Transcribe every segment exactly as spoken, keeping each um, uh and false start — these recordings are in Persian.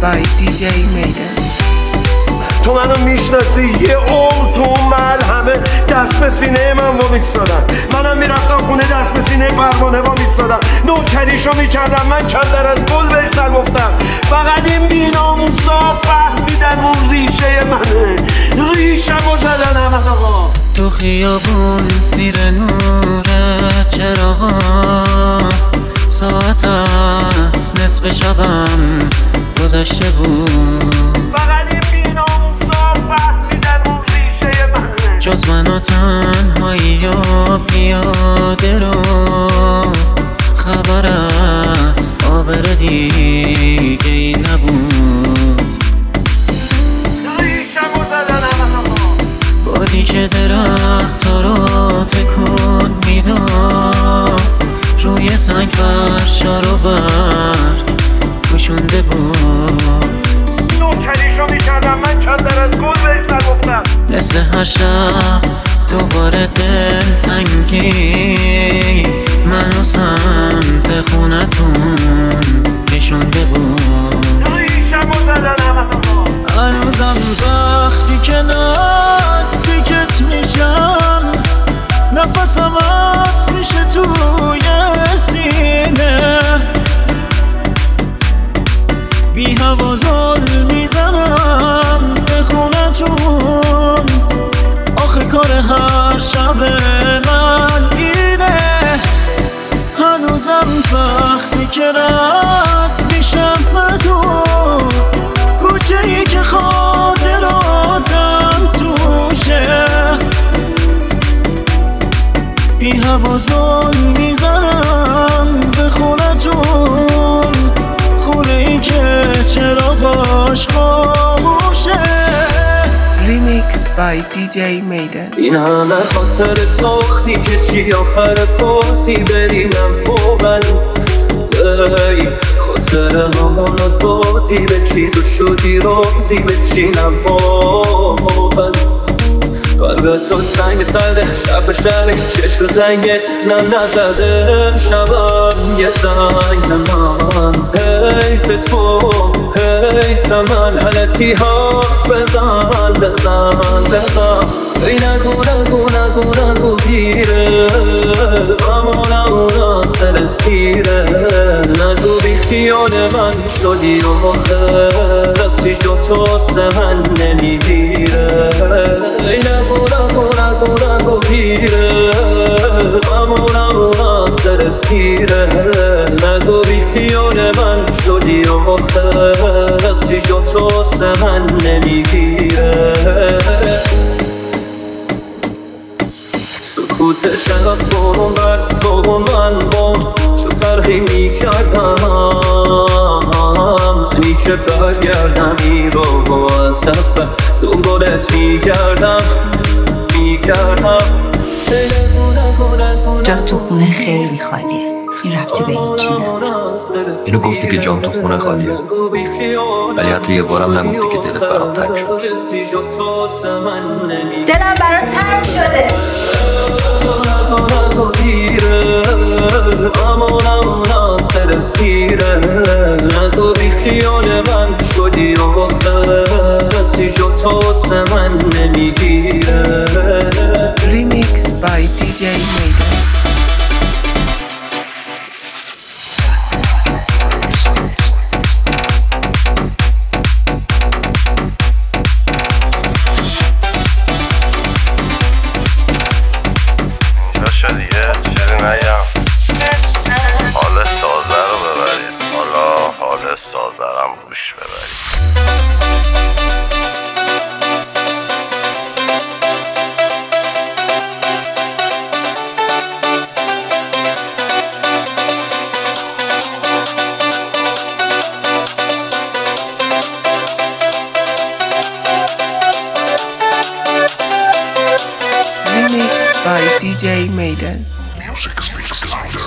by دی جی میدن. تو منو میشناسی، یه عمر تو اون محل همه دست به سینه من با میستادن. منم میرفتم خونه دست به سینه پروانه با میستادم، نوکریشو میکردم، من چندر از گل بهش نگفتم. فقط این بی‌ناموسا فهمیدن اون ریشه منه، ریشمو زدن همه. آقا تو خیابون زیر نور چراغا، ساعت است نصف شبم گذشته بود. فقط این بی‌ناموسا فهمیدن اون ریشه منه، جز من و تنهایی و پیاده رو خبر از آبر دیگه ای نبود. ریشمو زدن همه. بادی که درخت ها رو تکون میداد، روی سنگ فرشا رو بر پوشونده بود. نوکریشو میکردم، من چندر از گل بهش نگفتم. مثل هر شب دوباره دلتنگی منو سمت خونتون کشونده بود. ریشمو زدن همه. هنوزم وقتی که نزدیکت میشم، نفسم حبس میشه توی سینه، بی هوا زل میزنم به خونتون. آخه کار هر شب من اینه، هنوزم وقتی که رد میشم از اون کوچه ای که خاطراتم توشه، بی هوا زل میزنم به خونتون، خونه ای که چراغاش خاموشه. ریمیکس by دی جی میدن. این همه خاطر ساختی که چی آخر پاسی برینم با من، ای خاطر همونو دادی به کی، تو شدی رازی به چی نوابن. قلب تو سنگ سرده، شب شب چشم زنگت نه نزده شبم یه زنگ من. حیف تو حیف من، حالتی حرف بزن بزن بزن. ای نگو نگو نگو نگو پیره، امون امون سر سیره. نزو بی خیال من شدی و آخه رستی جو تو سه من نمیگیره. ای نگو نگو نگو نگو پیره، امون امون سر سیره. نزو بی خیال من شدی و آخه رستی جو تو سه من نمیگیره. سکوت شب برون بر تو و من بون، چه فرقی میکردم منی که برگردم این رو با اصفه دنبالت میگردم میگردم. جا تو خونه خیلی خالیه، این ربطی به این چی نداره. اینو گفتی که جام تو خونه خالیه، ولی حتی یه بارم نگفتی که دلت برام تنگ شد. دلم برات تنگ شده. امون امون سر سیره. نزو بی خیال من شدی و رسی جو تو سه من نمیگیره. ریمیکس by دی جی میدن. حال سازه رو ببرید، حالا حال سازه رو روش ببرید. Remix by دی جی میدن. Music speaks louder.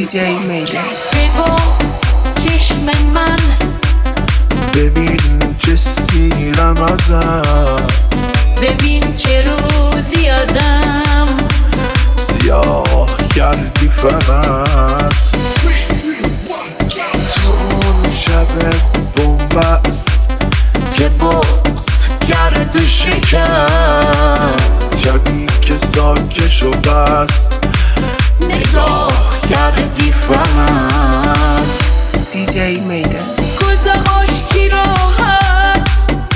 جی میدن. بگو چشم من ببین چه سیرم ازم، ببین چه روزی ازم سیاه کردی فقط تو اون شب بومبست که بغض کرد شکست، شبی که ساکش و بست نگاه کردی فقط. دی جی میدن. گذاشتی راحت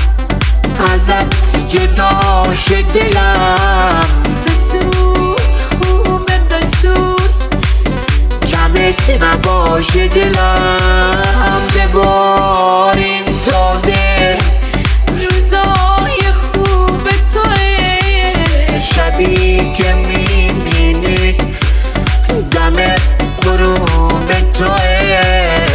ازت جدا شه دلم، بسوز خوبه بسوز کمت نباشه دلم، بباریم تازه روزای خوب توه، شبی که میبینی دم غروب توه.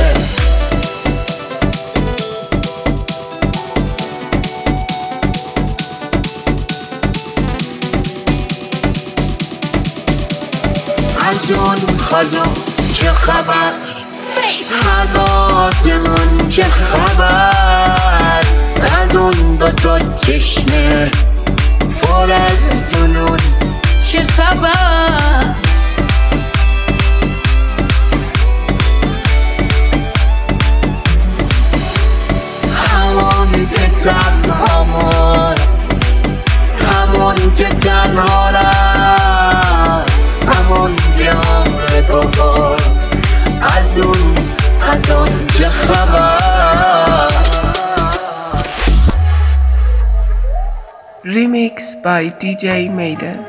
از اون خزون چه خبر، از آسمون چه خبر، از اون دو تا چشمه پر از جنون چه خبر. همون که تنهامون، همون که تنها رفت، همون که عمر تو برد، از اون از اون چه خبر. ریمیکس بای دی جی میدن.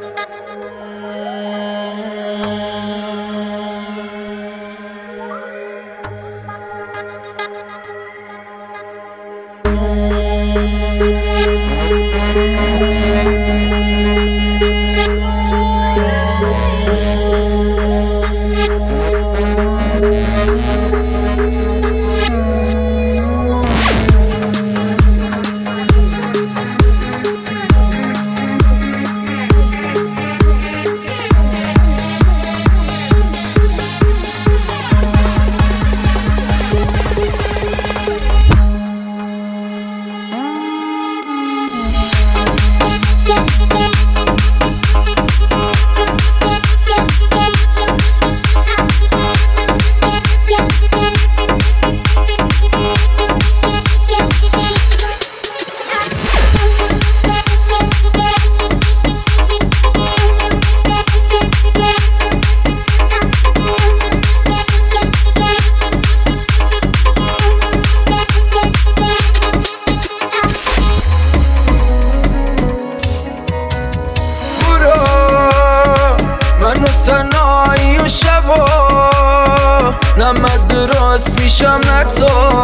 تنهایی و شبا نه من درست میشم نه تو،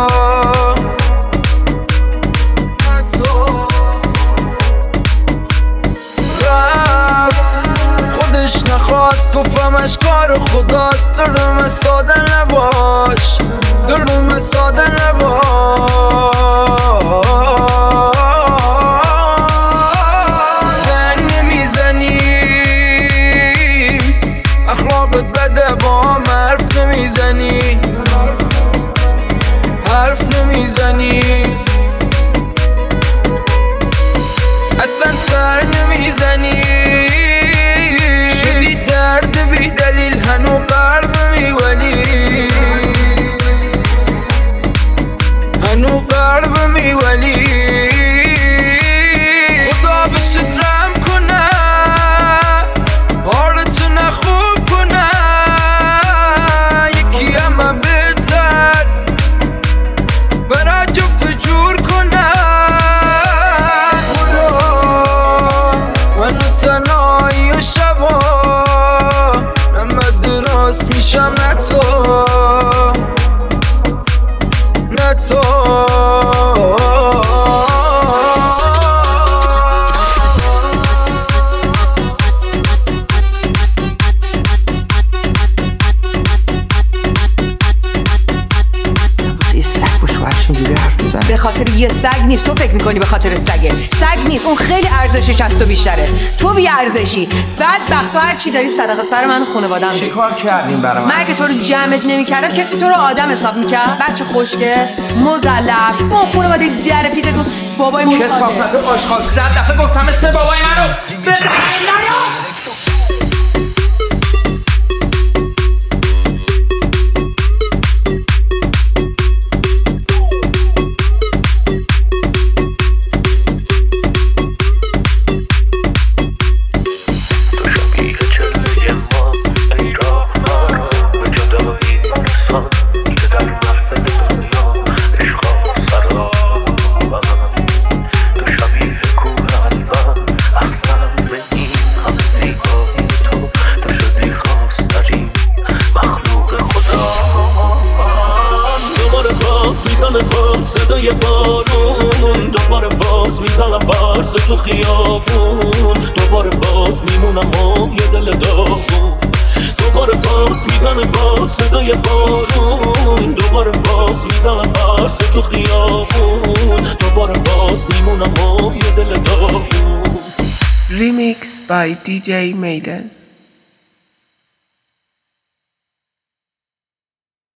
رفت خودش نخواست گفتمش کار خداست، دلم ساده نباش دلم ساده نباش. بده با هم حرف نمیزنی، حرف نمیزنی، اصلا سر نمیزنی، شدی درد بی دلیل هنو قلب میولی، هنو قلب میولی. خاطر یه سگ نیست. تو فکر میکنی به خاطر سگه. سگ نیست، اون خیلی ارزشش از تو بیشتره. تو بی ارزشی. بعد بخت هر چی داری صدقه سر من و خانواده‌ام بده. چیکار کردیم برام؟ من اگه تو رو جمعت نمی‌کردم کسی تو رو آدم حساب می‌کرد؟ بچه خوشگه، مزلف، با خانواده در پیت تو بابای مون. کثافت آشغال. صد دفعه گفتم اسم بابای منو بده. صدای بارون دوباره باز میزنم برس تو خیابون، دوباره باز میمونم و یه دل داغون، دوباره باز میزنه باز صدای بارون، دوباره باز میزنم برس تو خیابون، دوباره باز میمونم و یه دل داغون. Remix by دی جی Maiden.